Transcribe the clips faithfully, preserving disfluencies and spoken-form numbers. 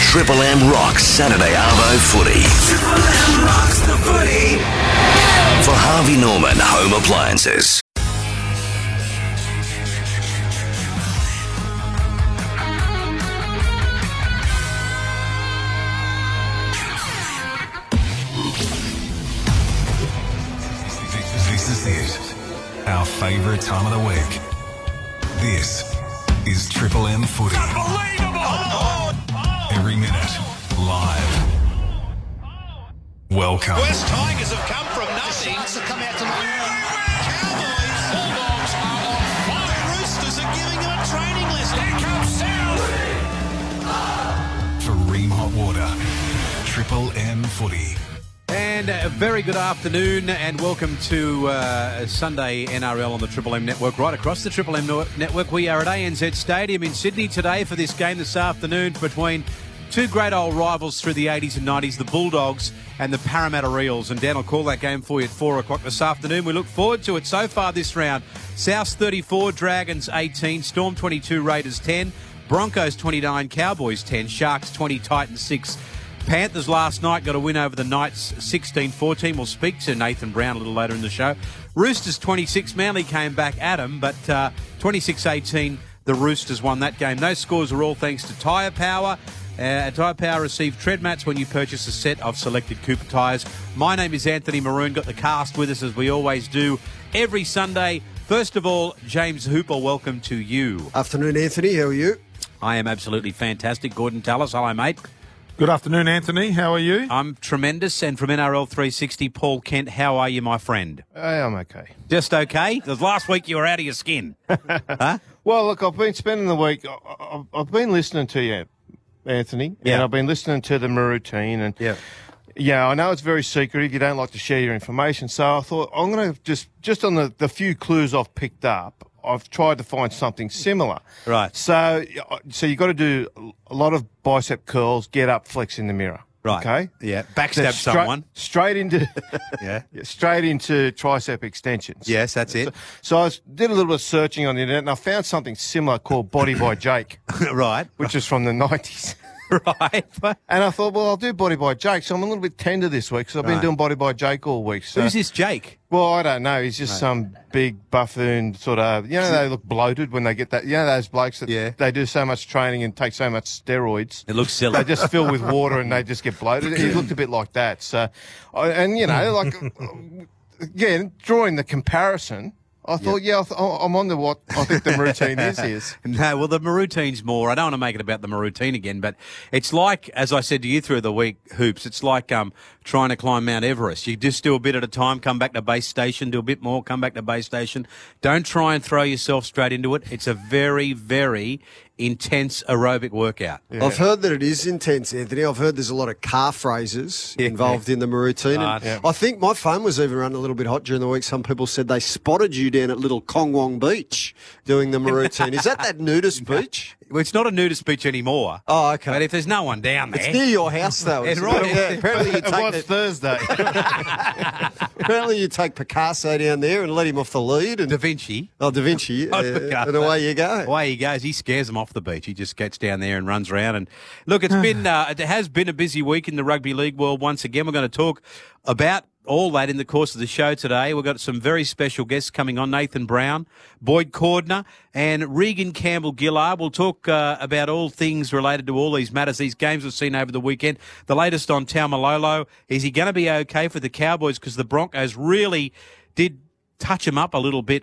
Triple M rocks Saturday Arvo footy. Triple M rocks the footy. For Harvey Norman Home Appliances. This is it. Our favourite time of the week. This is Triple M footy. Unbelievable! Oh, oh. Every minute, live. Welcome. West Tigers have come from nothing. To come out tonight. Cowboys, Bulldogs are on fire. The Roosters are giving them a training list. Here comes South. For Ream Hot Water, Triple M footy. And a very good afternoon and welcome to uh, Sunday N R L on the Triple M Network. Right across the Triple M no- Network, we are at A N Z Stadium in Sydney today for this game this afternoon between two great old rivals through the eighties and nineties, the Bulldogs and the Parramatta Eels. And Dan will call that game for you at four o'clock this afternoon. We look forward to it. So far this round, Souths thirty-four, Dragons eighteen, Storm twenty-two, Raiders ten, Broncos twenty-nine, Cowboys ten, Sharks twenty, Titans six. Panthers last night got a win over the Knights sixteen fourteen. We'll speak to Nathan Brown a little later in the show. Roosters twenty-six. Manly came back at them, but uh, twenty-six eighteen, the Roosters won that game. Those scores are all thanks to Tyre Power. Uh, Tyre Power receive tread mats when you purchase a set of selected Cooper tyres. My name is Anthony Maroon. Got the cast with us as we always do every Sunday. First of all, James Hooper, welcome to you. Afternoon, Anthony. How are you? I am absolutely fantastic. Gordon Tallis, hello, mate. Good afternoon, Anthony. How are you? I'm tremendous. And from N R L three sixty, Paul Kent, how are you, my friend? Hey, I'm okay. Just okay? Because last week you were out of your skin. Huh? Well, look, I've been spending the week, I- I- I've been listening to you, Anthony, Yeah. and I've been listening to the routine. And Yeah. yeah, I know it's very secretive. You don't like to share your information. So I thought I'm going to just, just on the, the few clues I've picked up, I've tried to find something similar. Right. So, so you've got to do a lot of bicep curls, get up, flex in the mirror. Right. Okay. Yeah. Then Backstab straight- someone. Straight into, Yeah. yeah, straight into tricep extensions. Yes, that's it. So, so I was, did a little bit of searching on the internet, and I found something similar called Body by Jake, Right. which is from the nineties. Right. And I thought, well, I'll do Body by Jake. So I'm a little bit tender this week because I've Right. been doing Body by Jake all week. So. Who's this Jake? Well, I don't know. He's just some big buffoon sort of, you know, they look bloated when they get that. You know, those blokes that Yeah. they do so much training and take so much steroids. It looks silly. They just fill with water and they just get bloated. He looked a bit like that. So, I- and you know, like, again, drawing the comparison, I thought, yeah, I th- I'm on to what I think the routine is. is. No, well, the routine's more. I don't want to make it about the routine again, but it's like, as I said to you through the week, Hoops, it's like um, trying to climb Mount Everest. You just do a bit at a time, come back to base station, do a bit more, come back to base station. Don't try and throw yourself straight into it. It's a very, very intense aerobic workout. I've heard that it is intense, Anthony. I've heard there's a lot of car phrases Yeah. involved in the routine. Uh, And yeah. I think my phone was even running a little bit hot during the week. Some people said they spotted you down at Little Kongwong Beach doing the routine. Is that that nudist beach? Well, it's not a nudist beach anymore. Oh, okay. But if there's no one down there... It's near your house, though. It's isn't right. it? Yeah, apparently, you It take was the- Thursday. apparently you take Picasso down there and let him off the lead. And, Da Vinci... oh, Da Vinci. Oh, uh, Picasso. and away you go. Away he goes. He scares them off the beach. He just gets down there and runs around. And look, it's been uh, it has been a busy week in the rugby league world. Once again, we're going to talk about all that in the course of the show today. We've got some very special guests coming on: Nathan Brown, Boyd Cordner, and Regan Campbell-Gillard. We'll talk uh, about all things related to all these matters, these games we've seen over the weekend. The latest on Taumalolo. Is he going to be okay for the Cowboys? Because the Broncos really did touch him up a little bit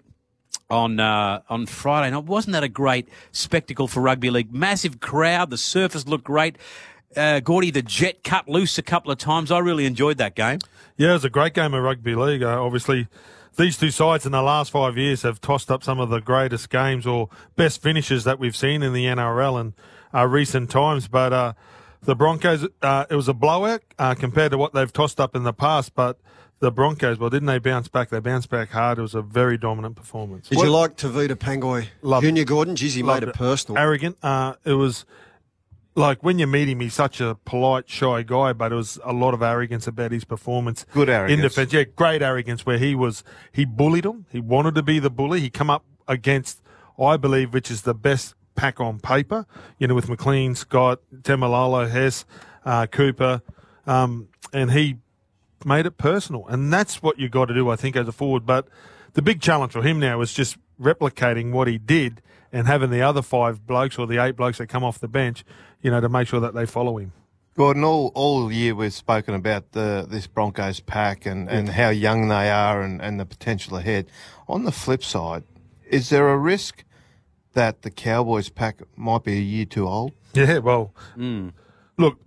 on uh, on Friday night. Wasn't that a great spectacle for rugby league? Massive crowd. The surface looked great. Uh, Gordy, the jet cut loose a couple of times. I really enjoyed that game. Yeah, it was a great game of rugby league. Uh, obviously, these two sides in the last five years have tossed up some of the greatest games or best finishes that we've seen in the N R L in uh, recent times. But uh, the Broncos, uh, it was a blowout uh, compared to what they've tossed up in the past. But the Broncos, well, didn't they bounce back? They bounced back hard. It was a very dominant performance. Did you like Tavita Pangai Loved Junior it. Gordon? Geez, he Loved made it personal. Arrogant. Uh, it was like when you meet him, he's such a polite, shy guy, but it was a lot of arrogance about his performance. Good arrogance. In defence. Yeah, great arrogance where he was, he bullied him. He wanted to be the bully. He come up against, I believe, which is the best pack on paper, you know, with McLean, Scott, Temalolo, Hess, uh, Cooper, um, and he made it personal. And that's what you got to do, I think, as a forward. But the big challenge for him now is just replicating what he did and having the other five blokes or the eight blokes that come off the bench, you know, to make sure that they follow him. Gordon, all, all year we've spoken about the, this Broncos pack and, and how young they are and, and the potential ahead. On the flip side, is there a risk that the Cowboys pack might be a year too old? Yeah, well, mm. look,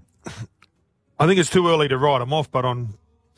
I think it's too early to write them off, but on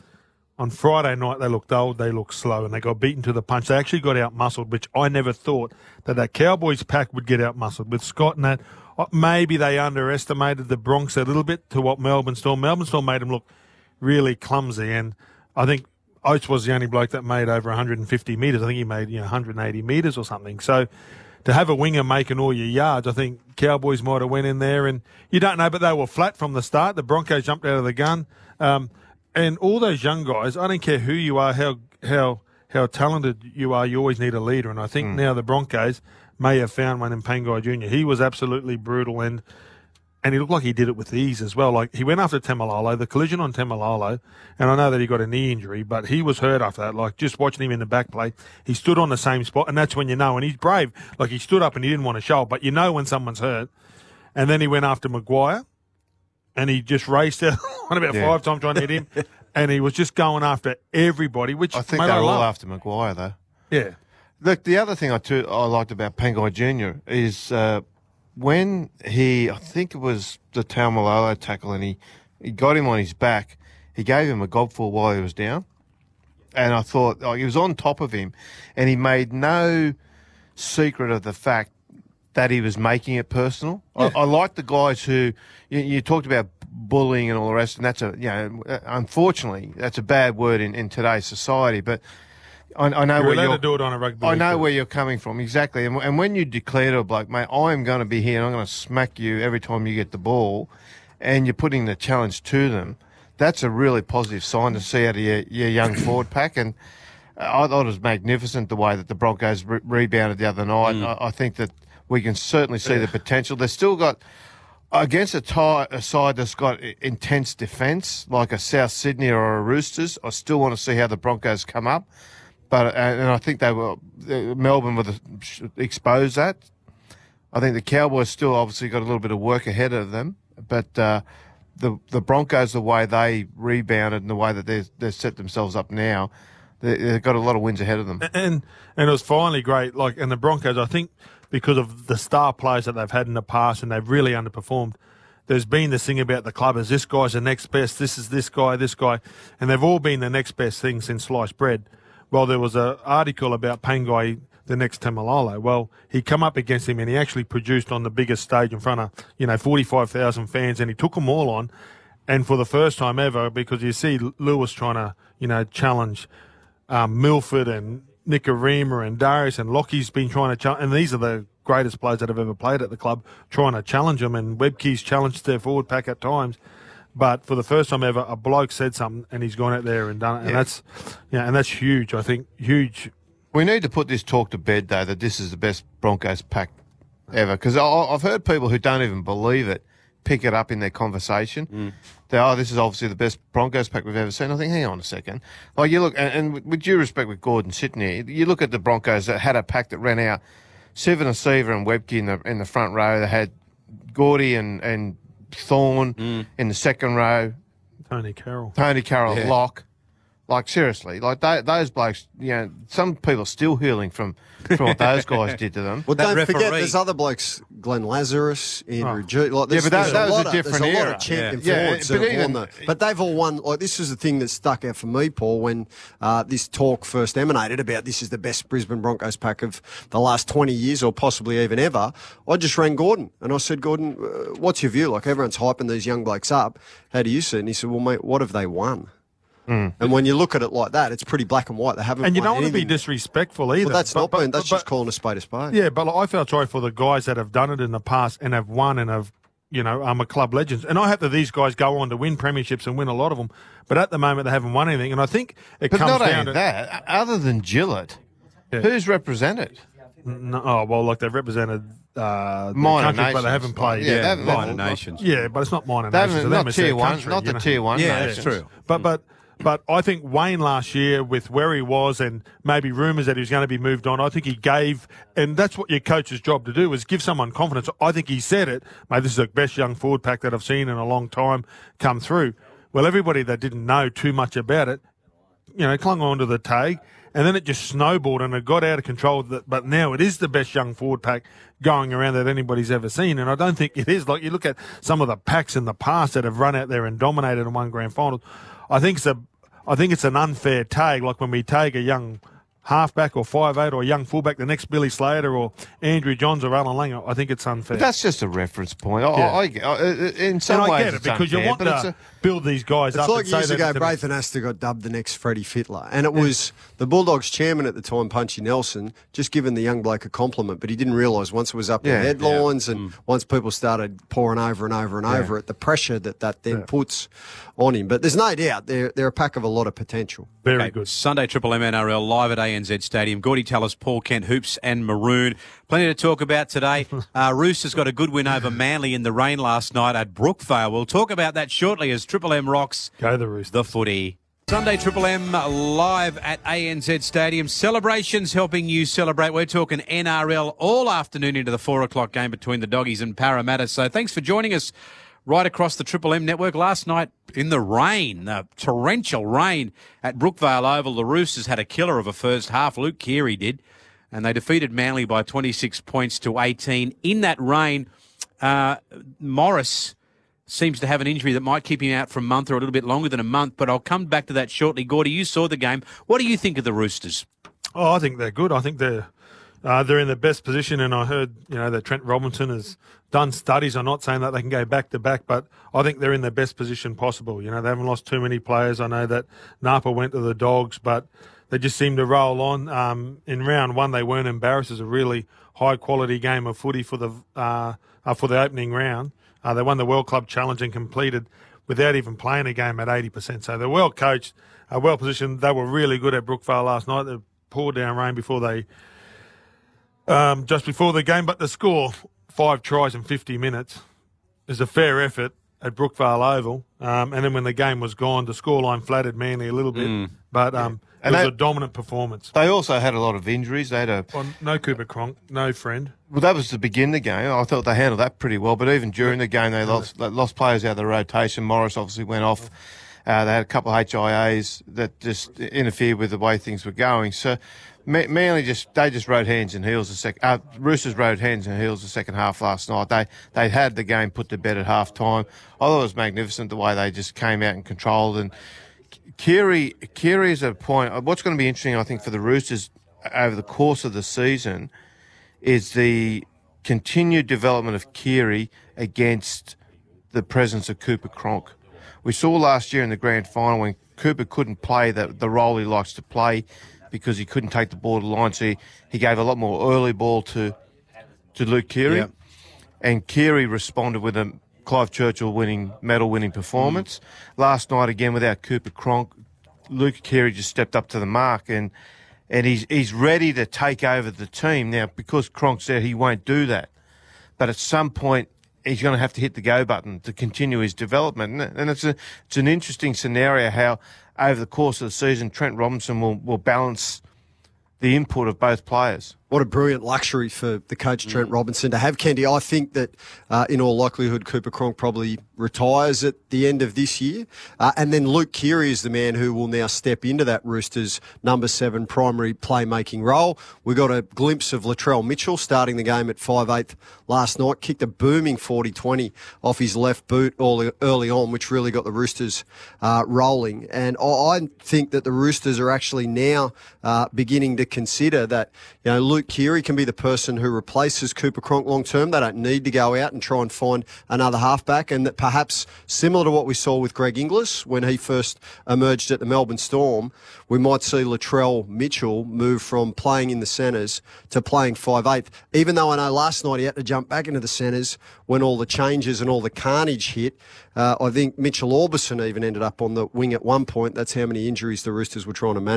on Friday night they looked old, they looked slow, and they got beaten to the punch. They actually got out-muscled, which I never thought that that Cowboys pack would get out-muscled. With Scott and that, maybe they underestimated the Bronx a little bit to what Melbourne Storm. Melbourne Storm made them look really clumsy, and I think Oates was the only bloke that made over one hundred fifty metres. I think he made, you know, one hundred eighty metres or something. So to have a winger making all your yards, I think Cowboys might have went in there, and you don't know, but they were flat from the start. The Broncos jumped out of the gun. Um, and all those young guys, I don't care who you are, how how how talented you are, you always need a leader. And I think mm. now the Broncos may have found one in Pangai Junior He was absolutely brutal, and and he looked like he did it with ease as well. Like, he went after Temalolo, the collision on Temalolo, and I know that he got a knee injury, but he was hurt after that. Like, just watching him in the back play, he stood on the same spot, and that's when you know, and he's brave. Like, he stood up and he didn't want to show, but you know when someone's hurt. And then he went after Maguire, and he just raced out on about yeah. five times trying to hit him, and he was just going after everybody, which I think they're all love. after Maguire, though. Yeah. Look, the other thing I, too, I liked about Pangai Junior is uh, when he, I think it was the Taumalolo tackle, and he, he got him on his back, he gave him a gobful while he was down. And I thought, like, he was on top of him, and he made no secret of the fact that he was making it personal. Yeah. I, I like the guys who, you, you talked about bullying and all the rest, and that's a, you know, unfortunately, that's a bad word in, in today's society, but I, I know you're where allowed you're, to do it on a rugby. I know where you're coming from, exactly. And, and when you declare to a bloke, mate, I'm going to be here and I'm going to smack you every time you get the ball, and you're putting the challenge to them, that's a really positive sign to see out of your, your young forward pack. And I thought it was magnificent the way that the Broncos re- rebounded the other night. Mm. I, I think that we can certainly see the potential. They've still got, against a, tie, a side that's got intense defence, like a South Sydney or a Roosters, I still want to see how the Broncos come up. But and I think they were Melbourne would expose that. I think the Cowboys still obviously got a little bit of work ahead of them. But uh, the the Broncos, the way they rebounded and the way that they they set themselves up now, they, they've got a lot of wins ahead of them. And and it was finally great. Like, and the Broncos, I think, because of the star players that they've had in the past and they've really underperformed, there's been this thing about the club as this guy's the next best, this is this guy, this guy, and they've all been the next best thing since sliced bread. Well, there was an article about Pangai, the next Temalolo. Well, he come up against him and he actually produced on the biggest stage in front of, you know, forty-five thousand fans, and he took them all on. And for the first time ever, because you see Lewis trying to, you know, challenge um, Milford and Nicarima and Darius, and Lockie's been trying to challenge, and these are the greatest players that have ever played at the club, trying to challenge them, and Webke's challenged their forward pack at times. But for the first time ever, a bloke said something, and he's gone out there and done it, and yeah. that's, yeah, and that's huge. I think huge. We need to put this talk to bed, though, that this is the best Broncos pack ever, because I've heard people who don't even believe it pick it up in their conversation. Mm. They, oh, this is obviously the best Broncos pack we've ever seen. I think, hang on a second. Like, you look, and, and with due respect with Gordon sitting here, you look at the Broncos that had a pack that ran out Seven Seaver and Webke in the in the front row. They had Gordy and and Thorne mm. in the second row. Tony Carroll. Tony Carroll, yeah. Lock. Like, seriously, like they, those blokes, you know, some people are still healing from, from what those guys did to them. Well, that don't referee. forget, there's other blokes, Glenn Lazarus, Andrew oh. G. Like, yeah, but that, that was a, of, different there's era. a lot of champion yeah. forwards yeah, that but have even, won the, But they've all won. Like, this is the thing that stuck out for me, Paul, when uh, this talk first emanated about this is the best Brisbane Broncos pack of the last twenty years or possibly even ever. I just rang Gordon and I said, Gordon, uh, what's your view? Like, everyone's hyping these young blokes up. How do you see it? And he said, well, mate, what have they won? Mm. And when you look at it like that, it's pretty black and white. They haven't. And you won don't want anything. to be disrespectful either. Well, that's but, not. but, Being, that's but, just calling a spade a spade. Yeah, but I felt sorry for the guys that have done it in the past and have won and have, you know, um, are club legends. And I hope that these guys go on to win premierships and win a lot of them. But at the moment, they haven't won anything. And I think it but comes not down only to that. Other than Gillett, yeah. who's represented? No, oh well, like they've represented uh, the Minor countries, nations. but they haven't played. Yeah, Yeah, they haven't- minor they- nations. Yeah, but it's not minor They nations. haven't- To them, not it's tier their one, country, not you the know. tier one. Yeah, nations. that's true. But but but I think Wayne last year, with where he was and maybe rumours that he was going to be moved on, I think he gave, and that's what your coach's job to do, is give someone confidence. I think he said it, mate, this is the best young forward pack that I've seen in a long time come through. Well, everybody that didn't know too much about it, you know, clung on to the tag, and then it just snowballed and it got out of control. But now it is the best young forward pack going around that anybody's ever seen. And I don't think it is. Like, you look at some of the packs in the past that have run out there and dominated and won grand finals. I think it's a, I think it's an unfair tag. Like when we tag a young halfback or five eight or a young fullback, the next Billy Slater or Andrew Johns or Alan Langer, I think it's unfair. But that's just a reference point. I, Yeah. I, I, in some and I ways, get it it's because unfair, you want but it's to a, build these guys It's up. like and say years that ago, it's gonna- Braithen Astor got dubbed the next Freddie Fittler. And it was the Bulldogs chairman at the time, Punchy Nelson, just giving the young bloke a compliment. But he didn't realise once it was up Yeah, in headlines yeah. and once people started pouring over and over and over it, the pressure that that then Yeah. puts on him. But there's no doubt they're, they're a pack of a lot of potential. Very Okay, good. Sunday Triple M N R L live at A N Z Stadium. Gordy Tallis, Paul Kent, Hoops and Maroon. Plenty to talk about today. Uh, Roosters got a good win over Manly in the rain last night at Brookvale. We'll talk about that shortly as Triple M rocks Go the Roosters. the footy. Sunday Triple M live at A N Z Stadium. Celebrations helping you celebrate. We're talking N R L all afternoon into the four o'clock game between the Doggies and Parramatta. So thanks for joining us right across the Triple M network. Last night in the rain, the torrential rain at Brookvale Oval, the Roosters had a killer of a first half. Luke Keary did. And they defeated Manly by twenty-six points to eighteen. In that rain, uh, Morris seems to have an injury that might keep him out for a month or a little bit longer than a month, but I'll come back to that shortly. Gordy, you saw the game. What do you think of the Roosters? Oh, I think they're good. I think they're uh, they're in the best position, and I heard you know that Trent Robinson has done studies. I'm not saying that they can go back to back, but I think they're in the best position possible. You know, they haven't lost too many players. I know that Napa went to the Dogs, but they just seem to roll on. Um, in round one, they weren't embarrassed. It was a really high quality game of footy for the uh, uh, for the opening round. Uh, they won the World Club Challenge and completed without even playing a game at eighty percent. So they're well coached, uh, well positioned. They were really good at Brookvale last night. They poured down rain before they, um, just before the game. But the score, five tries in fifty minutes, is a fair effort at Brookvale Oval. Um, and then when the game was gone, the scoreline flattered Manly a little bit. But um, And it was that- a dominant performance. they also had a lot of injuries. They had a Well, no Cooper Cronk, no friend. Well, that was to begin the game. I thought they handled that pretty well. But even during the game, they lost they lost players out of the rotation. Morris obviously went off. Uh, they had a couple of H I As that just interfered with the way things were going. So Ma- Manly just they just rode hands and heels the second. Uh, Roosters rode hands and heels the second half last night. They they had the game put to bed at half time. I thought it was magnificent the way they just came out and controlled. And Keary Keary is at a point. What's going to be interesting, I think, for the Roosters over the course of the season is the continued development of Keary against the presence of Cooper Cronk. We saw last year in the grand final when Cooper couldn't play the, the role he likes to play because he couldn't take the ball to the line, so he, he gave a lot more early ball to to Luke Keary. Yeah. And Keary responded with a Clive Churchill winning medal winning performance. Mm. Last night again without Cooper Cronk, Luke Keary just stepped up to the mark and and he's he's ready to take over the team. Now, because Cronk said he won't do that, but at some point he's going to have to hit the go button to continue his development. And it's a it's an interesting scenario how over the course of the season Trent Robinson will, will balance the input of both players. What a brilliant luxury for the coach, Trent mm. Robinson, to have Kendy. I think that uh, in all likelihood, Cooper Cronk probably retires at the end of this year. Uh, and then Luke Keary is the man who will now step into that Roosters number seven primary playmaking role. We got a glimpse of Latrell Mitchell starting the game at five eighth last night, kicked a booming forty twenty off his left boot early, early on, which really got the Roosters uh, rolling. And I, I think that the Roosters are actually now uh, beginning to consider that, you know, Luke Keary can be the person who replaces Cooper Cronk long term. They don't need to go out and try and find another halfback, and that perhaps similar to what we saw with Greg Inglis when he first emerged at the Melbourne Storm, we might see Latrell Mitchell move from playing in the centres to playing five eighth. Even though I know last night he had to jump back into the centres when all the changes and all the carnage hit. Uh, I think Mitchell Orbison even ended up on the wing at one point. That's how many injuries the Roosters were trying to manage.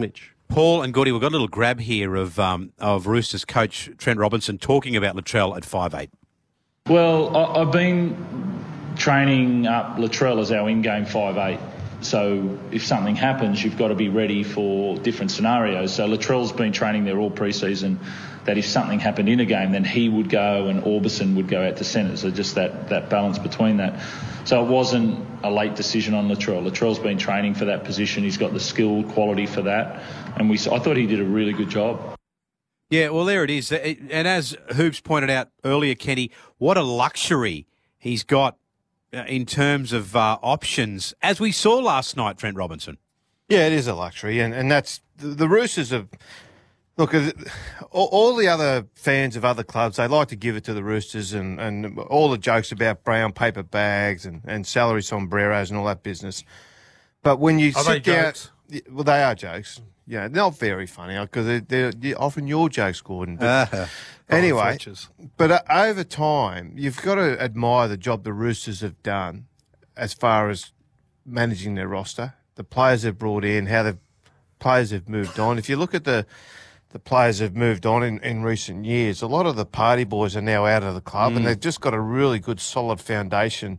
Paul and Gordy, we've got a little grab here of um, of Roosters coach Trent Robinson talking about Latrell at five eight. Well, I, I've been training up Latrell as our in-game five eight. So if something happens, you've got to be ready for different scenarios. So Latrell's been training there all pre-season, that if something happened in a game, then he would go and Orbison would go out to centre. So just that, that balance between that. So it wasn't a late decision on Latrell. Latrell's been training for that position. He's got the skill quality for that. And we, I thought he did a really good job. Yeah, well, there it is. And as Hoops pointed out earlier, Kenny, what a luxury he's got in terms of uh, options, as we saw last night, Trent Robinson. Yeah, it is a luxury, and, and that's the, the Roosters have. Look, all, all the other fans of other clubs, they like to give it to the Roosters, and, and all the jokes about brown paper bags and, and salary sombreros and all that business. But when you Are sit they down, jokes? well, they are jokes. Yeah, they're not very funny because they're, they're, they're often your jokes, Gordon. But Uh, anyway, Fletchers. but uh, over time, you've got to admire the job the Roosters have done as far as managing their roster, the players they've brought in, how the players have moved on. If you look at the the players have moved on in, in recent years, a lot of the party boys are now out of the club, Mm. and they've just got a really good, solid foundation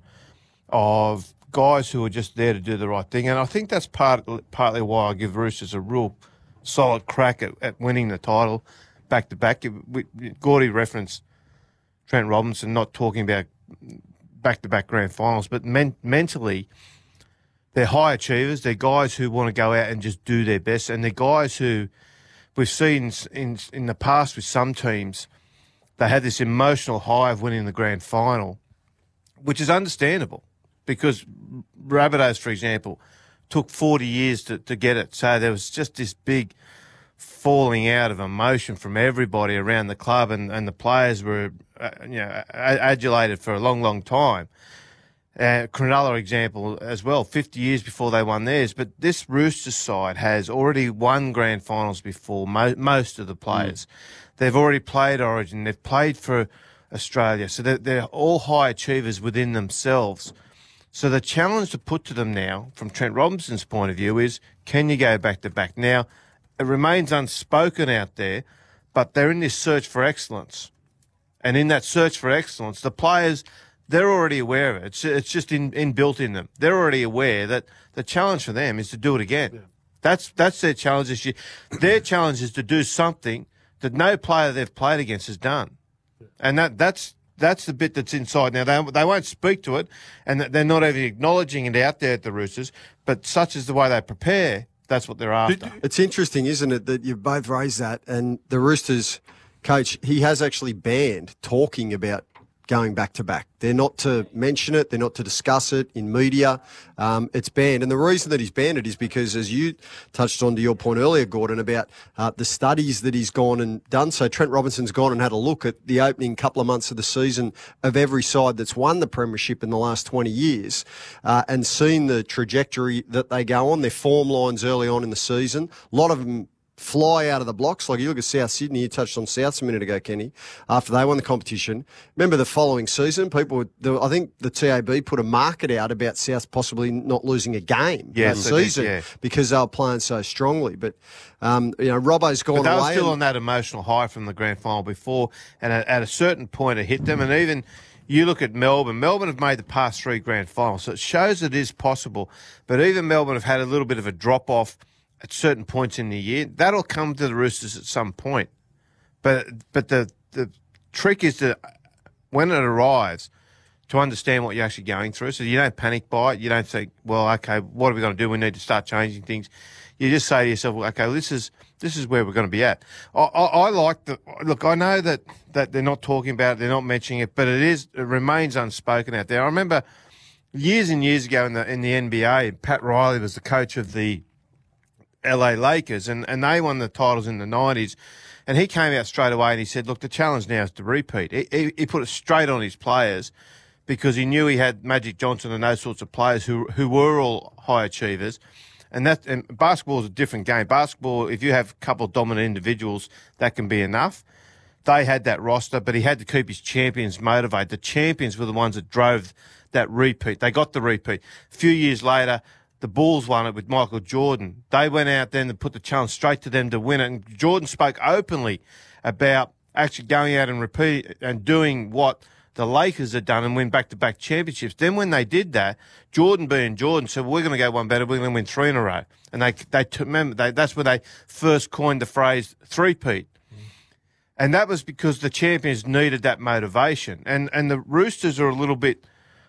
of guys who are just there to do the right thing. And I think that's part partly why I give Roosters a real solid crack at, at winning the title back to back. Gordy referenced Trent Robinson not talking about back to back grand finals, but men- mentally, they're high achievers. They're guys who want to go out and just do their best, and they're guys who we've seen in in the past with some teams. They had this emotional high of winning the grand final, which is understandable because Rabbitohs, for example, took forty years to, to get it. So there was just this big falling out of emotion from everybody around the club, and, and the players were uh, you know, adulated for a long, long time. Uh, Cronulla example as well, fifty years before they won theirs. But this Roosters side has already won grand finals before mo- most of the players. Mm. They've already played Origin. They've played for Australia. So they're, they're all high achievers within themselves. So the challenge to put to them now, from Trent Robinson's point of view, is can you go back to back? Now, it remains unspoken out there, but they're in this search for excellence. And in that search for excellence, the players, they're already aware of it. It's, it's just in, inbuilt in them. They're already aware that the challenge for them is to do it again. Yeah. That's that's their challenge this year. Their challenge is to do something that no player they've played against has done. Yeah. And that that's that's the bit that's inside. Now, they, they won't speak to it, and they're not even acknowledging it out there at the Roosters, but such is the way they prepare, that's what they're after. It's interesting, isn't it, that you've both raised that, and the Roosters coach, he has actually banned talking about going back to back. They're not to mention it. They're not to discuss it in media. Um, it's banned. And the reason that he's banned it is because, as you touched on to your point earlier, Gordon, about uh, the studies that he's gone and done. So Trent Robinson's gone and had a look at the opening couple of months of the season of every side that's won the premiership in the last twenty years uh, and seen the trajectory that they go on, their form lines early on in the season. A lot of them fly out of the blocks. Like you look at South Sydney, you touched on Souths a minute ago, Kenny, after they won the competition. Remember the following season, people, would, the, I think the T A B put a market out about South possibly not losing a game yes, that season did, yeah. because they were playing so strongly. But, um, you know, Robbo's gone but they away. were still and, on that emotional high from the grand final before, and at, at a certain point it hit them. And even you look at Melbourne. Melbourne have made the past three grand finals, so it shows it is possible. But even Melbourne have had a little bit of a drop-off at certain points in the year. That'll come to the Roosters at some point. But but the the trick is to, when it arrives, to understand what you're actually going through. So you don't panic by it. You don't think, well, okay, what are we going to do? We need to start changing things. You just say to yourself, well, okay, this is this is where we're going to be at. I, I, I like the look. I know that, that they're not talking about it, they're not mentioning it, but it is it remains unspoken out there. I remember years and years ago in the in the N B A, Pat Riley was the coach of the L A Lakers, and, and they won the titles in the nineties, and he came out straight away and he said, look, the challenge now is to repeat. He, he, he put it straight on his players because he knew he had Magic Johnson and those sorts of players who who were all high achievers, and that and basketball is a different game. Basketball, if you have a couple of dominant individuals, that can be enough. They had that roster, but he had to keep his champions motivated. The champions were the ones that drove that repeat. They got the repeat. A few years later, the Bulls won it with Michael Jordan. They went out then to put the challenge straight to them to win it. And Jordan spoke openly about actually going out and repeat and doing what the Lakers had done and win back-to-back championships. Then when they did that, Jordan being Jordan said, we're going to go one better. We're going to win three in a row. And they, they t- remember, they, that's where they first coined the phrase three-peat. Mm. And that was because the champions needed that motivation. And, and the Roosters are a little bit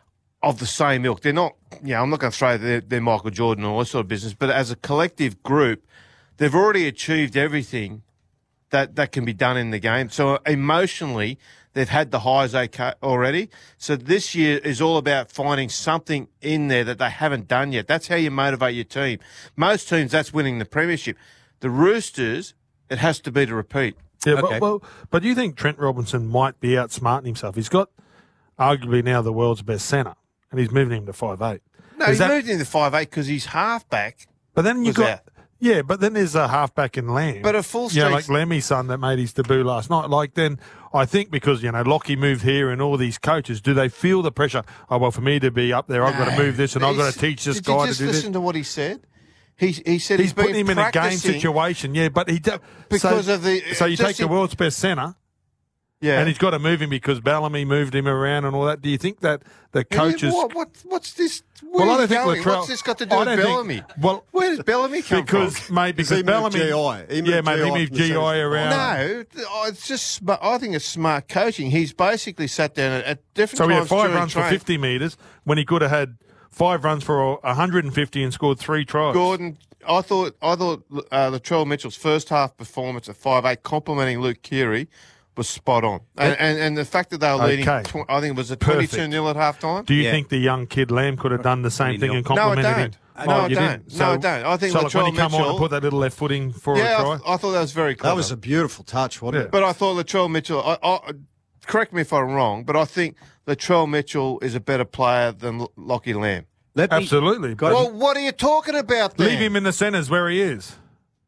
of the same ilk. They're not, you know, I'm not going to throw their, their Michael Jordan and all that sort of business, but as a collective group, they've already achieved everything that, that can be done in the game. So emotionally, they've had the highs they already. So this year is all about finding something in there that they haven't done yet. That's how you motivate your team. Most teams, that's winning the premiership. The Roosters, it has to be to repeat. Yeah, Okay. but, well, but do you think Trent Robinson might be outsmarting himself? He's got arguably now the world's best centre, and he's moving him to five eight. No, Is he's that- moved into five eight because he's halfback. But then you was got out. yeah, but then there's a halfback in Lamb. But a full you know, strength- like Lemmy's son that made his debut last night. Like then, I think because you know Lockie moved here and all these coaches, do they feel the pressure? Oh well, for me to be up there, I've got to move this and I've got He's- to teach this did guy you to just do this. listen to what he said? He he said He's he's been putting him in a game practicing situation, yeah. But he do, because so, of the. So you just take the in- world's best centre. Yeah, And he's got to move him because Bellamy moved him around and all that. Do you think that the coaches? What, what what's this? Where Well, I are don't you think going? Latrell- What's this got to do I with don't think- Bellamy? well, where does Bellamy come because from? mate, because he moved Bellamy, G I. He moved yeah, mate, G I he from moved the G I centre. around. No, it's just. Smart. I think it's smart coaching. He's basically sat down at, at different So he had times five during runs for train. fifty metres when he could have had five runs for one hundred fifty and scored three tries. Gordon, I thought I thought uh, Latrell Mitchell's first half performance at five eight, complimenting Luke Keary, was spot on. And, and and the fact that they were leading, Okay. tw- I think it was a Perfect. twenty-two nil at half time. Do you Yeah. think the young kid Lamb could have done the same thing and No, I complimented don't. him? No, I you don't. didn't? No, I don't. I think so like when Latrell he come on Mitchell- and put that little left footing for Yeah, a I, try. th- I thought that was very clever. That was a beautiful touch, wasn't Yeah. it? But I thought Latrell Mitchell, I, I, correct me if I'm wrong, but I think Latrell Mitchell is a better player than L- Lockie Lamb. Let me- Absolutely. But Well, what are you talking about there? leave him in the centres where he is.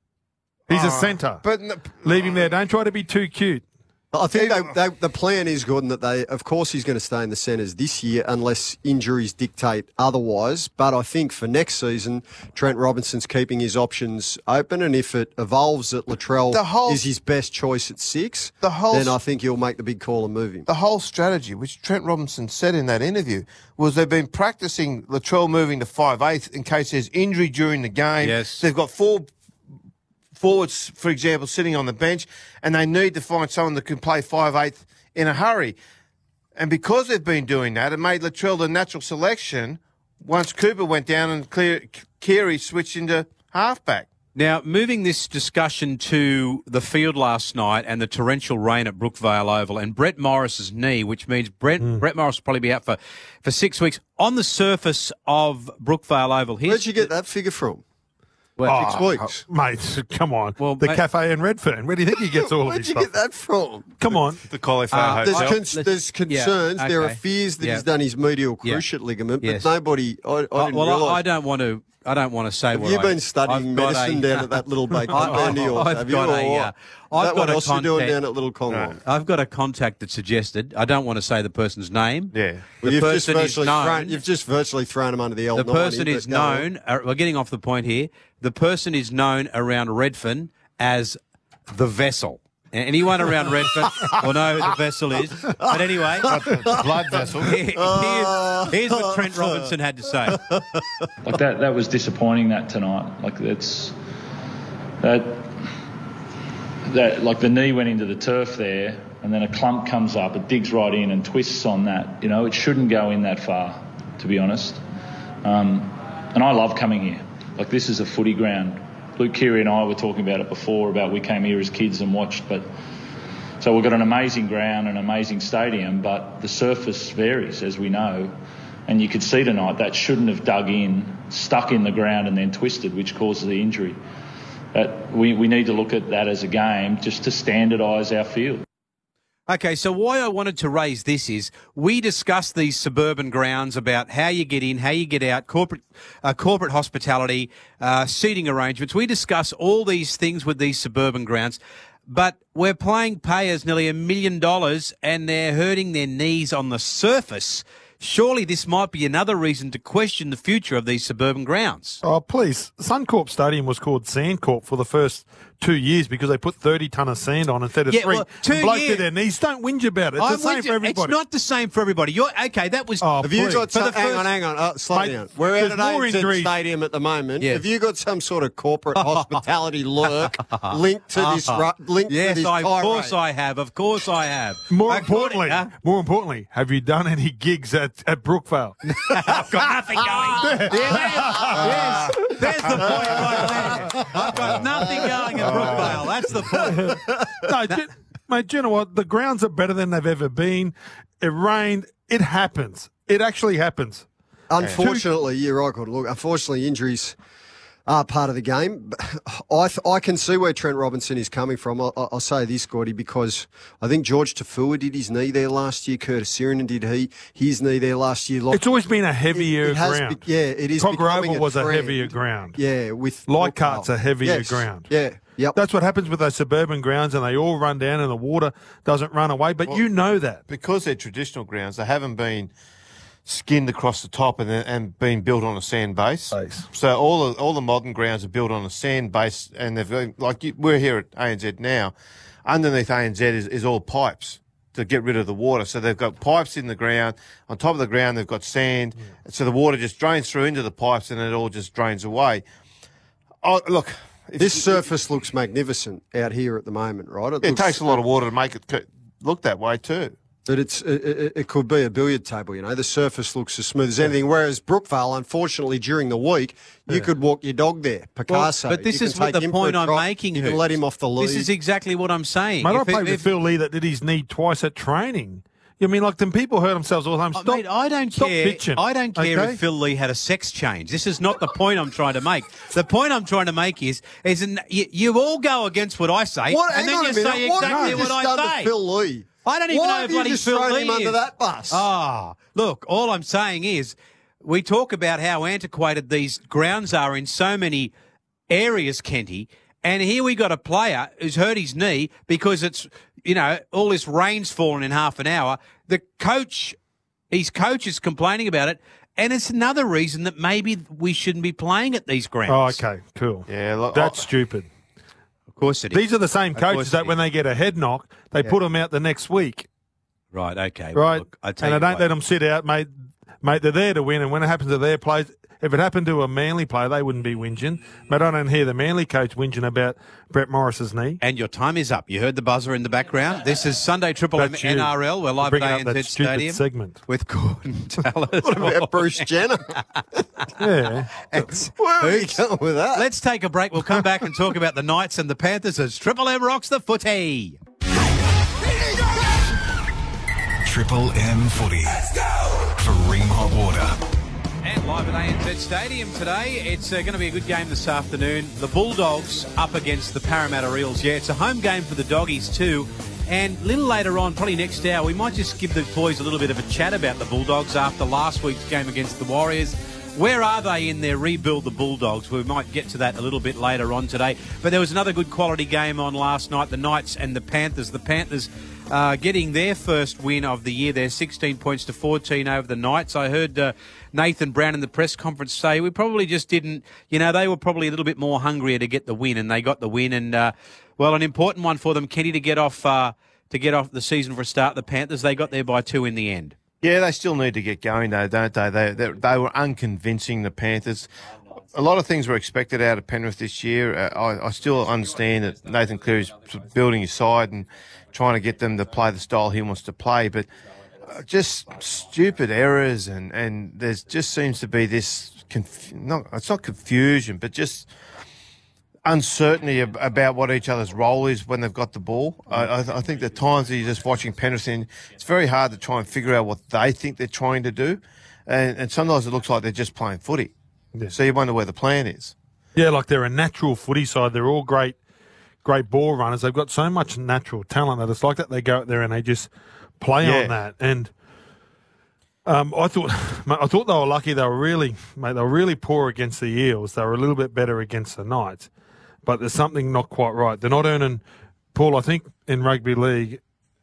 He's a Oh, centre. But n- Leave him there. Don't try to be too cute. I think they, they, the plan is, Gordon, that they, of course, he's going to stay in the centres this year unless injuries dictate otherwise. But I think for next season, Trent Robinson's keeping his options open, and if it evolves that Latrell The whole- is his best choice at six, The whole then s- I think he'll make the big call and move him. the whole strategy, which Trent Robinson said in that interview, was they've been practicing Latrell moving to five eighth in case there's injury during the game. Yes. They've got four forwards, for example, sitting on the bench, and they need to find someone that can play five eighth in a hurry. And because they've been doing that, it made Latrell the natural selection once Cooper went down and Clear, Keary switched into halfback. Now, moving this discussion to the field last night and the torrential rain at Brookvale Oval and Brett Morris's knee, which means Brett, Mm. Brett Morris will probably be out for, for six weeks. On the surface of Brookvale Oval, here's Where'd you get that figure from? Well, Six weeks. Mate, come on. Well, the mate- cafe in Redfern. Where do you think he gets all of Where'd his you stuff? get that from? Come on. The Cauliflower Uh, There's, Well, cons- let's- there's yeah, concerns. There are okay. fears that Yeah. he's done his medial Yeah. cruciate ligament, Yes. but nobody. I, I well, didn't well, realise. I, I don't want to. I don't want to say. Have what you I- been studying I've got medicine a- down at that little bacon I- band of yours? I've Have you? got a, Or uh, I've that got what a else you doing contact- down at Little Conlon? I've got a contact that suggested. I don't want to say the person's name. Yeah. Well, The you've just person is virtually known. thrown, you've just virtually thrown him under the L The nine. person but is go on. known. Uh, we're getting off the point here. The person is known around Redfern as the Vessel. And anyone around Redfern will know who the Vessel is. But anyway, Blood vessel. here- here's, here's what Trent Robinson had to say. Like that, that was disappointing that tonight. Like that's that that like the knee went into the turf there, and then a clump comes up, it digs right in and twists on that. You know, it shouldn't go in that far, to be honest. Um, and I love coming here. Like this is a footy ground. Luke Keary and I were talking about it before. About we came here as kids and watched, but. So we've got an amazing ground, an amazing stadium, but the surface varies, as we know. And you could see tonight that shouldn't have dug in, stuck in the ground and then twisted, which causes the injury. But we, we need to look at that as a game just to standardise our field. Okay, so why I wanted to raise this is we discuss these suburban grounds about how you get in, how you get out, corporate uh, corporate hospitality, uh, seating arrangements. We discuss all these things with these suburban grounds, but we're playing players nearly a million dollars and they're hurting their knees on the surface surely this might be another reason to question the future of these suburban grounds. Oh, please. Suncorp Stadium was called Sandcorp for the first two years because they put thirty tonne of sand on instead of Yeah, three. well, two And blokes years- to their knees. Don't whinge about it. It's I'm the same with for you. everybody. It's not the same for everybody. You're okay. That was. Oh, Have you please. got For some, the hang first- on, hang on, uh, slow Mate, down. We're out there's at more A N Z injuries. Stadium at the moment. Yeah. Have you got some sort of corporate hospitality lurk linked to this? Ru- linked to yes, this I, of tirade? course I have. Of course I have. More According- importantly, Huh? more importantly, have you done any gigs at, at Brookvale? I've got nothing going. yes, yes. There's the point right there. I've got nothing going at Brookvale. That's the point. no, do, mate, do you know what? The grounds are better than they've ever been. It rained. It happens. It actually happens. Unfortunately, you're right, Gordon. Look, unfortunately, injuries are part of the game. I th- I can see where Trent Robinson is coming from. I- I- I'll say this, Gordy, because I think George Tafua did his knee there last year. Curtis Sirenin did he his knee there last year. Like, It's always been a heavier it, it has ground. Be- yeah, it is. Cogger becoming Oval was a trend. heavier ground. Yeah, with Leichhardt's a heavier Yes. ground. Yeah, yep. That's what happens with those suburban grounds, and they all run down, and the water doesn't run away. But you know that. Because they're traditional grounds, they haven't been skinned across the top and and been built on a sand base. Base. So all the, all the modern grounds are built on a sand base, and they've got, like you, we're here at A N Z now. Underneath A N Z is, is all pipes to get rid of the water. So they've got pipes in the ground. On top of the ground, they've got sand. So the water just drains through into the pipes, and it all just drains away. Oh, look. It's, This surface looks magnificent out here at the moment, right? it looks- takes a lot of water to make it co- look that way too. But it's it, it, it could be a billiard table, you know. The surface looks as smooth as anything. Whereas Brookvale, unfortunately, during the week, you could walk your dog there. Picasso. But this You is can what take the him for point a I'm trot. making. You can Hoops. let him off the lead. This is exactly what I'm saying. Mate, I If- played if- with Phil Lee that did his knee twice at training. You mean like them people hurt themselves all the time? Oh, Stop, mate, I don't stop care. bitching. I don't care okay? if Phil Lee had a sex change. This is not the point I'm trying to make. The point I'm trying to make is, is an, you, you all go against what I say, What, and hang then on you a minute. say what exactly have you what just I done say. to Phil Lee? I don't even Why know have if you bloody just Phil thrown Lee him under is. that bus? Ah, look, all I'm saying is, we talk about how antiquated these grounds are in so many areas, Kenty, and here we got a player who's hurt his knee because it's, you know, all this rain's fallen in half an hour. The coach, his coach is complaining about it, and it's another reason that maybe we shouldn't be playing at these Oh, grounds. okay, cool. Yeah, look, That's I- stupid. Of course it is. These are the same Of course coaches it that when is. they get a head knock, they put them out the next week, Right, okay. well, right? look, I tell and you they don't what. let them sit out, mate. Mate, they're there to win, and when it happens to their players, if it happened to a Manly player, they wouldn't be whinging. But I don't hear the Manly coach whinging about Brett Morris's knee. And your time is up. You heard the buzzer in the background. This is Sunday Triple M That's you. N R L. We're live Bringing at up that A N Z stupid Stadium segment. with Gordon Tallis. What about Bruce Jenner? Yeah. Where are we going with that? Let's take a break. We'll come back and talk about the Knights and the Panthers as Triple M rocks the footy. Triple M footy. For Ream Hot Water. And live at A N Z Stadium today, it's uh, going to be a good game this afternoon. The Bulldogs up against the Parramatta Eels. Yeah, it's a home game for the Doggies too. And a little later on, probably next hour, we might just give the boys a little bit of a chat about the Bulldogs after last week's game against the Warriors. Where are they in their rebuild, the Bulldogs? We might get to that a little bit later on today. But there was another good quality game on last night, the Knights and the Panthers. The Panthers uh, getting their first win of the year. They're sixteen points to fourteen over the Knights. I heard uh, Nathan Brown in the press conference say we probably just didn't, you know, they were probably a little bit more hungrier to get the win, and they got the win. And, uh, well, an important one for them, Kenny, to get off uh, to get off the season for a start. The Panthers, they got there by two in the end. Yeah, they still need to get going, though, don't they? They they, they were unconvincing, the Panthers. A lot of things were expected out of Penrith this year. Uh, I, I still understand that Nathan Cleary's building his side and trying to get them to play the style he wants to play, but uh, just stupid errors, and, and there just seems to be this, conf- not, it's not confusion, but just uncertainty ab- about what each other's role is when they've got the ball. I, I, I think the times that you're just watching Penrith, and it's very hard to try and figure out what they think they're trying to do. And, and sometimes it looks like they're just playing footy. Yeah. So you wonder where the plan is. Yeah, like they're a natural footy side. They're all great, great ball runners. They've got so much natural talent that it's like that they go out there and they just play Yeah. on that. And um, I thought, mate, I thought they were lucky. They were really, mate, they were really poor against the Eels. They were a little bit better against the Knights, but there's something not quite right. They're not earning, Paul. I think in rugby league,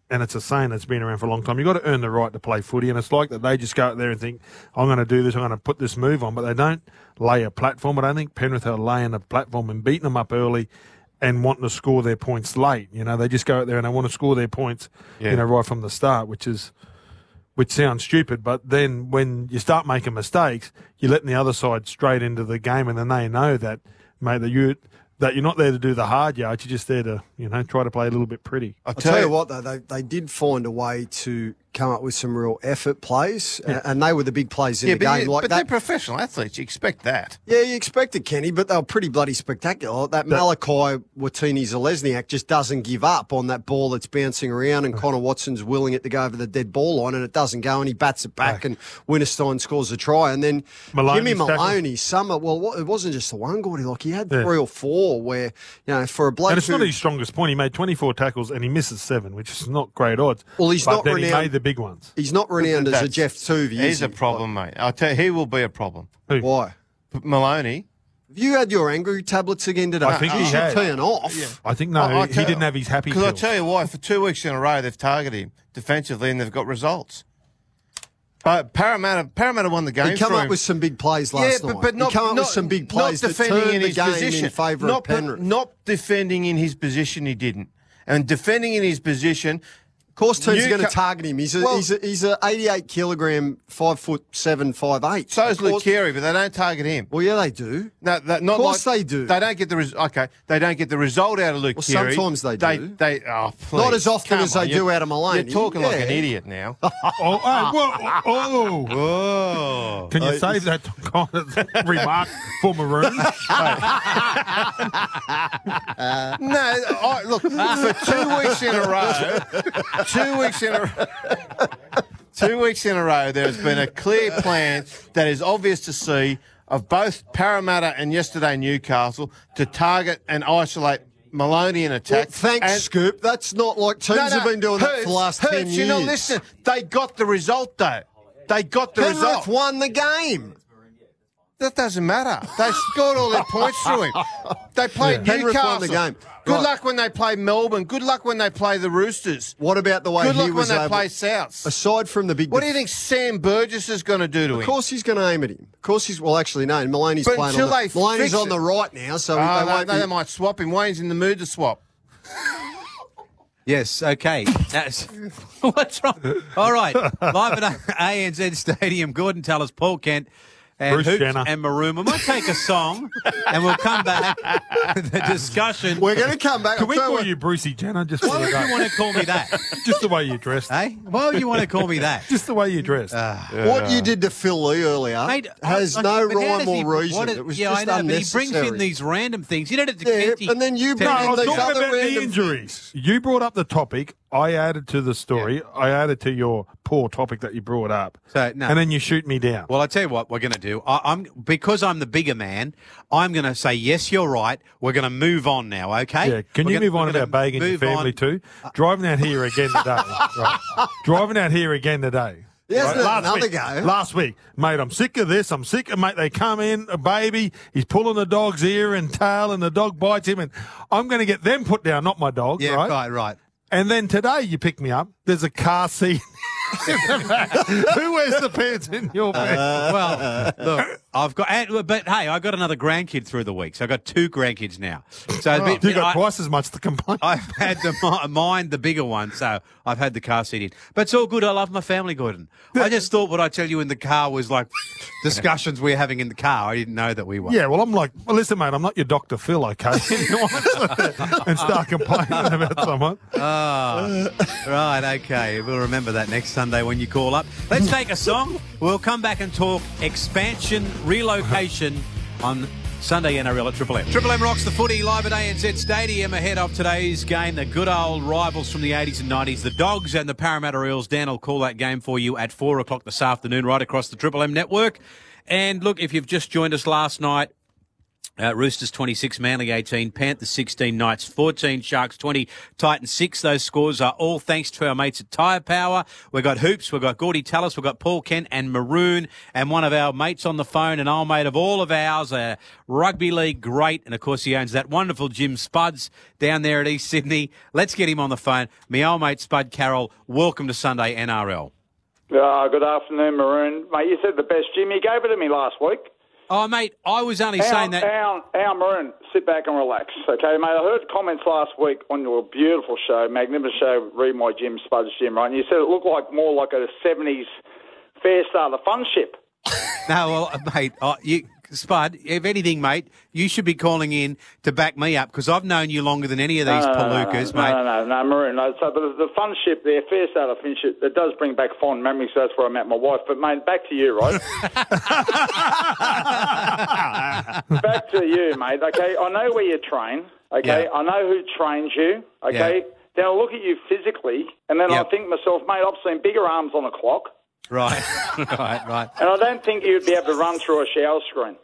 and it's a saying that's been around for a long time, you've got to earn the right to play footy, and it's like that they just go out there and think, I'm going to do this, I'm going to put this move on, but they don't lay a platform. I don't think Penrith are laying a platform and beating them up early and wanting to score their points late. You know, they just go out there and they want to score their points, yeah. you know, right from the start, which is... which sounds stupid, but then when you start making mistakes, you're letting the other side straight into the game, and then they know that, mate, that you that you're not there to do the hard yards. You're just there to, you know, try to play a little bit pretty. I'll tell you what, though, they they did find a way to come up with some real effort plays, yeah. and they were the big plays in yeah, the but game. You, like but that. they're professional athletes. You expect that. Yeah, you expect it, Kenny, but they were pretty bloody spectacular. That Malachi Watini-Zelezniak just doesn't give up on that ball that's bouncing around, and Connor Watson's willing it to go over the dead ball line, and it doesn't go, and he bats it back, and Winterstein scores a try. And then Maloney's Jimmy Maloney, tackle. summer, well, it wasn't just the one, Gordy. Like, he had Yeah. three or four where, you know, for a bloke And it's who, not his strongest point. He made twenty-four tackles and he misses seven, which is not great odds. Well, he's but not then he renowned- made the big ones. he's not renowned as a That's- Jeff Tuvey. is He's he? a problem, mate. I'll tell you, he will be a problem. Who? Why? Maloney. Have you had your angry tablets again today? I think you he should had. turn off. I think no, I- I he tell- didn't have his happy Because I'll pills. tell you why, for two weeks in a row, they've targeted him defensively and they've got results. But Parramatta, Parramatta won the game. He come for up him. with some big plays last yeah, night. but, but not, he come up not, with some big not plays that defending turned in the his game position. in favour not, of Penrith. Not defending in his position, he didn't. And defending in his position... Of course, teams are Newca- going to target him. He's a Well- he's a, he's a eighty-eight kilogram, five foot seven, five eight. So is Of course- Luke Keary, but they don't target him. Well, yeah, they do. No, that, not Of course like, they do. They don't get the res- okay. They don't get the result out of Luke Well, Keary. sometimes they They, do. they oh, please. Not as often Come as they on, do you're- out of Maloney. You're talking like an Yeah. idiot now. Oh, oh, whoa, oh. Oh, Can you save that kind of remark for Maroon? no! I, look, for two weeks in a row, two weeks in a two weeks in a row, there has been a clear plan that is obvious to see of both Parramatta and yesterday Newcastle to target and isolate Maloney in Well, attack. thanks, And- Scoop. That's not like teams No, no, have been doing that Hurts, for the last Hurts, ten years. You're not listening. They got the result, though. They got the Penrith result. won the game. That doesn't matter. They scored all their points through him. They played Yeah. Penrith Newcastle. won the game. Good Right. luck when they play Melbourne. Good luck when they play the Roosters. What about the way Good he luck when was they able? play Souths. Aside from the big, What do you think Sam Burgess is going to do to him? Of course he's going to aim at him. Of course he's. Well, actually, no. Maloney's But playing until on they the. Maloney's fix on it. the right now, so Oh, they they, won't they be. might swap him. Wayne's in the mood to swap. Yes, okay. That's what's wrong. All right, live at A N Z Stadium. Gordon Tallis, Paul Kent, and Bruce Hoops Jenner. and Maroon. We might take a song, and we'll come back. The discussion. We're going to come back. Can I'll we tell call what- you Brucey Jenner just for Why the would you day? want to call me that? Just the way you dressed. Hey, why would you want to call me that? Just the way you dressed. What you did to Phil Lee earlier Mate, has I- no but how rhyme does or he- reason. what is- It was yeah, just I know, but he unnecessary. brings in these random things. You know, at the Yeah, Kenty- and then you to- bring No, in I was these talking other about the random injuries. You brought up the topic. I added to the story. I added to your poor topic that you brought up. So, no. And then you shoot me down. Well, I tell you what we're going to do. I, I'm because I'm the bigger man. I'm going to say yes, you're right. We're going to move on now. Okay? Yeah, can We're you gonna- move on we're about gonna Bagan and your move family on. too? Driving out here again today. right. Driving out here again today. Yeah, isn't it Last another week, go? Last week, mate, I'm sick of this. I'm sick of, mate, they come in, a baby, he's pulling the dog's ear and tail, and the dog bites him, and I'm going to get them put down, not my dog, Yeah, right? right, right. And then today you pick me up, there's a car seat. Who wears the pants in your bed? Well, look, I've got, and, but hey, I got another grandkid through the week, so I got two grandkids now. So Oh, but- you got I- twice as much to complain. I've had the mi- mind the bigger one, so I've had the car seat in. But it's all good. I love my family, Gordon. I just thought what I tell you in the car was like discussions we we're having in the car. I didn't know that we were. Yeah, well, I'm like, well, listen, mate, I'm not your Doctor Phil, okay? You want to- and start complaining about someone. Ah, right, okay. We'll remember that next Sunday when you call up. Let's take a song. We'll come back and talk expansion, relocation on Sunday N R L at Triple M. Triple M rocks the footy live at A N Z Stadium ahead of today's game. The good old rivals from the eighties and nineties, the Dogs and the Parramatta Eels. Dan will call that game for you at four o'clock this afternoon right across the Triple M network. And look, if you've just joined us last night, Uh, Roosters twenty-six, Manly eighteen, Panthers sixteen, Knights fourteen, Sharks twenty, Titans six. Those scores are all thanks to our mates at Tyre Power. We've got Hoops, we've got Gordy Tallis, we've got Paul Kent and Maroon, and one of our mates on the phone, an old mate of all of ours, a rugby league great, and of course he owns that wonderful gym Spuds down there at East Sydney. Let's get him on the phone. My old mate Spud Carroll, welcome to Sunday N R L. Uh, good afternoon, Maroon. Mate, you said the best gym. You gave it to me last week. Oh, mate, I was only Our, saying that... Our, our Maroon, sit back and relax, okay, mate? I heard comments last week on your beautiful show, magnificent show, Read My Gym, Spud's Gym, right? And you said it looked like more like a seventies Fair Starter fun ship. No, well, mate, uh, you, Spud, if anything, mate, you should be calling in to back me up because I've known you longer than any of these no, no, palookas, no, mate. No, no, no, no, Maroon. No, so the, the fun ship there, Fair Starter fun ship, it does bring back fond memories. So that's where I met my wife. But, mate, back to you, right? Back to you, mate, okay? I know where you train, okay? Yeah. I know who trains you, okay? Yeah. Then I look at you physically, and then Yep. I think to myself, mate, I've seen bigger arms on a clock. Right, right, right. And I don't think you'd be able to run through a shower screen.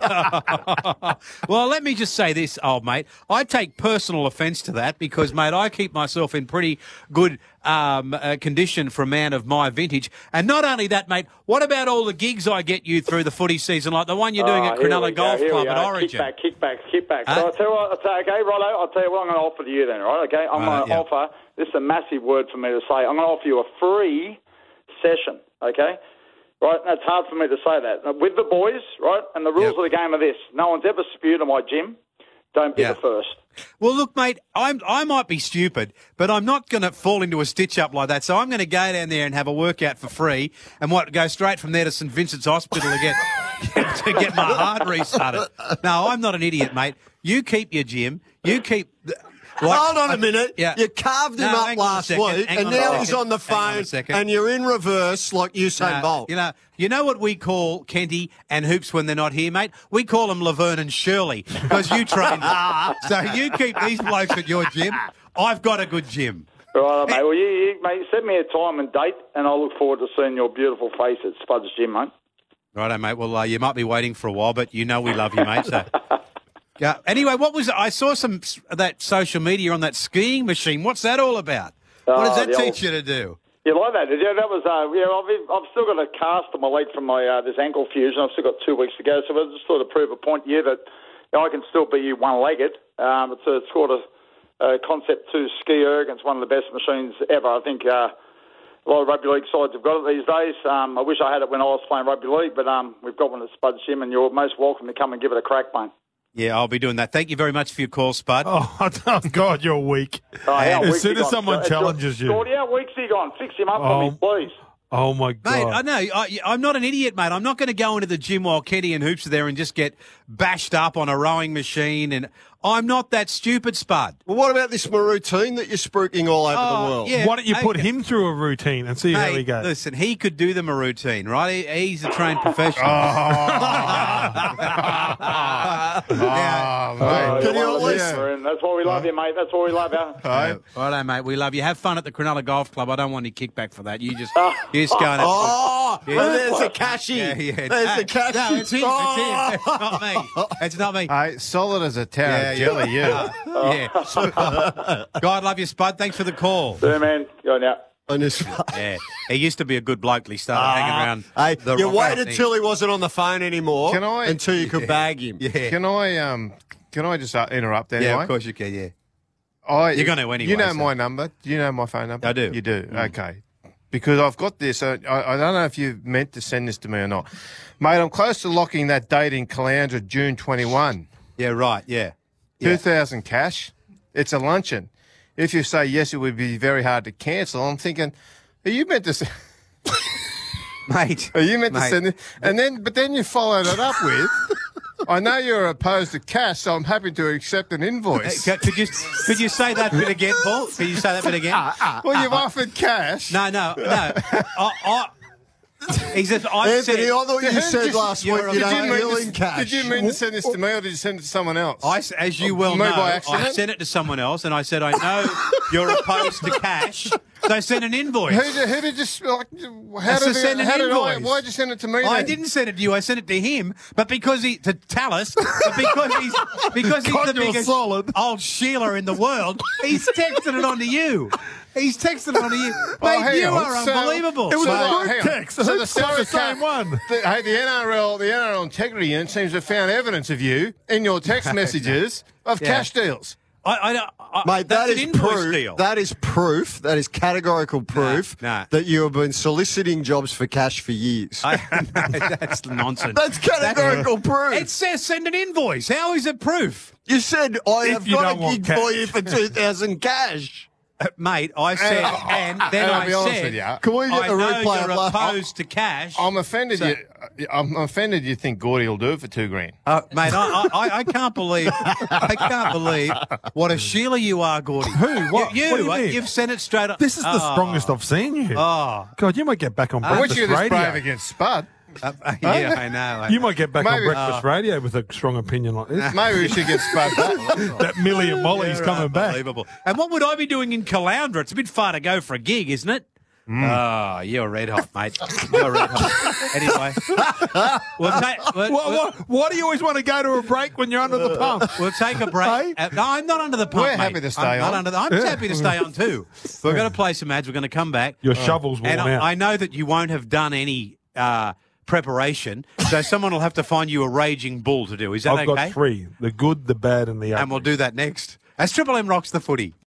Well, let me just say this, old mate. I take personal offence to that because, mate, I keep myself in pretty good um, uh, condition for a man of my vintage. And not only that, mate, what about all the gigs I get you through the footy season, like the one you're doing Oh, at here Cronulla we go, Golf here we Club go. at Origin? Kick back, kick back, kick back. Huh? So I'll tell you what, I'll tell you, okay, Rollo, I'll tell you what I'm going to offer to you then, right? Okay, I'm Right, going to yeah. offer, this is a massive word for me to say, I'm going to offer you a free session, okay? Right, and it's hard for me to say that. With the boys, right, and the rules Yep. of the game are this. No one's ever spewed on my gym. Don't be Yeah. the first. Well, look, mate, I'm, I might be stupid, but I'm not going to fall into a stitch-up like that. So I'm going to go down there and have a workout for free and what go straight from there to St Vincent's Hospital to get to get my heart restarted. No, I'm not an idiot, mate. You keep your gym. You keep... Like, Hold on a minute. Yeah. You carved him No, up hang on a last second, week, hang and on a now second, he's on the hang on a phone, second. and you're in reverse like Usain No, Bolt. You know, you know what we call Kenty and Hoops when they're not here, mate? We call them Laverne and Shirley because you train them. So you keep these blokes at your gym. I've got a good gym. Right, mate. Well, you, you, mate, send me a time and date, and I'll look forward to seeing your beautiful face at Spud's Gym, mate. Righto, mate. Well, uh, you might be waiting for a while, but you know we love you, mate. So. Yeah. Anyway, what was it? I saw some of that social media on that skiing machine. What's that all about? What does Oh, that the teach old- you to do? You like that, did you? That was, uh, yeah, I've, I've still got a cast on my leg from my uh, this ankle fusion. I've still got two weeks to go, so I just sort of prove a point to you that you know, I can still be one-legged. Um, it's, a, it's called a, a Concept two Ski Erg. It's one of the best machines ever. I think uh, a lot of rugby league sides have got it these days. Um, I wish I had it when I was playing rugby league, but um, we've got one at Spud's Gym, and you're most welcome to come and give it a crack, mate. Yeah, I'll be doing that. Thank you very much for your call, Spud. Oh, oh, God, you're weak. Oh, how As weak's soon he as gone? someone Uh, challenges you. Gordy, how week's he gone? Fix him up for Oh. me, please. Oh, my God. Mate, I know. I, I'm not an idiot, mate. I'm not going to go into the gym while Kenny and Hoops are there and just get bashed up on a rowing machine. And I'm not that stupid, Spud. Well, what about this routine that you're spruiking all over Oh, the world? yeah. Why don't you put Okay. him through a routine and see how he Hey, goes? listen, he could do them a routine, right? He, he's a trained professional. Now, Oh, mate. Oh, Can you're you one of the at best, least- Maroon. That's why we love you, mate. That's why we love you. Uh, righto, mate. We love you. Have fun at the Cronulla Golf Club. I don't want any kickback for that. You just, you just go and have Oh, Yeah. well, there's the cashy. Yeah, yeah. There's the Uh, cashy. No, it's him. Oh. It's him. It's not me. It's not me. Hey, solid as a tower Yeah, of yeah. jelly, yeah. Yeah. God love you, Spud. Thanks for the call. Yeah, man. Go now. On this- Yeah. He used to be a good bloke till he started hanging around. Hey, the you rock waited thing. till he wasn't on the phone anymore Can I- until you could bag him. Yeah. Can I um can I just uh, interrupt anyway? Yeah, of course you can, yeah. I, You're gonna anyway, You know so- my number. Do you know my phone number? I do. You do. Okay. Because I've got this. Uh, I, I don't know if you meant to send this to me or not, mate. I'm close to locking that date in Caloundra, June twenty-first. Yeah, right, yeah. Yeah. Two thousand cash. It's a luncheon. If you say yes, it would be very hard to cancel. I'm thinking, are you meant to? Say, Mate. are you meant to mate. send it? And then, but then you followed it up with, I know you're opposed to cash, so I'm happy to accept an Hey, invoice. could, could you could you say that bit again, Paul? Could you say that bit again? Well, you've offered cash. No, no, no. I, I, He says, I Anthony, said, I thought you Did said you- last you're week a- you did know you mean healing to, cash. did you mean to send this to me or did you send it to someone else? I, as you well Me know, by I accident? sent it to someone else, and I said, I know you're opposed to cash, so send an invoice. Who did, who did you like? How That's did, to it- send an how did I? invoice. Why'd you send it to me? I then? didn't send it to you. I sent it to him, but because he to Tallis, but because he's because he's God, the you're biggest solid. old Sheila in the world, he's texted it onto you. He's texted it onto you. Oh, Mate, hang you on. are So- unbelievable. It was So, a hang group on. text. So Who the got Sarah the same Cat- one? The, hey, the N R L, the N R L Integrity Unit seems to have found evidence of you in your text messages of Yeah. cash deals. I, I, I, Mate, that's that an is invoice proof. deal. That is proof. That is categorical proof nah. that you have been soliciting jobs for cash for years. I, no, that's nonsense. That's categorical proof. It says send an invoice. How is it proof? You said I If have you got don't a want gig cash. for you for two thousand cash. Uh, mate, I said, and then and I'll I be honest said, with you. Can we get I the know replay you're of last- opposed to cash. I'm offended. So- you, I'm offended. You think Gordy will do it for two grand? Uh, mate, I, I, I can't believe, I can't believe what a Sheila you are, Gordy. Who? What? You, What do you uh, mean? you've sent it straight up. This is the Oh. strongest I've seen you. Oh, God, you might get back on I wish breakfast you were this radio. brave against Spud. uh, yeah, I know. I You know. might get back on Maybe- breakfast radio with a strong opinion like this. Maybe we should get Spud back. That Millie and Molly's You're coming back. unbelievable. And what would I be doing in Caloundra? It's a bit far to go for a gig, isn't it? Oh, you're red hot, mate. You're red hot. Anyway, we'll take. We'll, What, we'll- what, why do you always want to go to a break when you're under the pump? We'll take a break. Hey? Uh, no, I'm not under the pump. We're mate. happy to stay I'm Not on. under the, I'm happy to stay on too. We're going to play some ads. We're going to come back. Your shovel's worn and out. I, I know that you won't have done any uh, preparation, so someone will have to find you a raging bull to do. Is that I've okay? got three: the good, the bad, and the ugly. And we'll do that next. As Triple M rocks the footy.